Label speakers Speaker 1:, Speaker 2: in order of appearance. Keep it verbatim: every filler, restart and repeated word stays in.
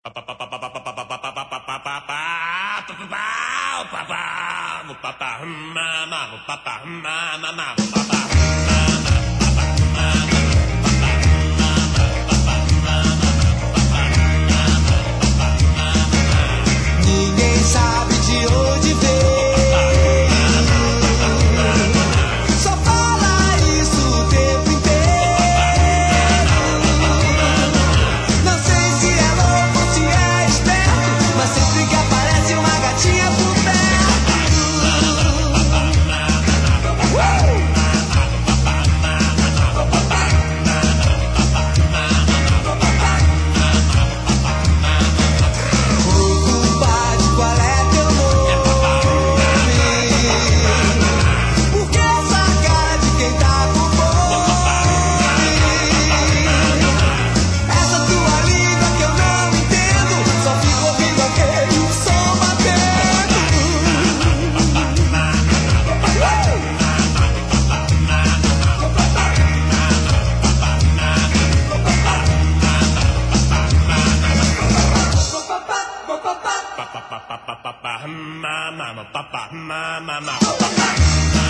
Speaker 1: Ninguém sabe de onde veio. Só fala isso o tempo inteiro. Não sei se é louco ou se é esperto, mas sempre que aparece uma gatinha por perto. O compadre, qual é teu nome? Por que essa cara de quem tá com fome? Essa tua língua que eu não entendo, só fico ouvindo aquele som batendo.
Speaker 2: Mama,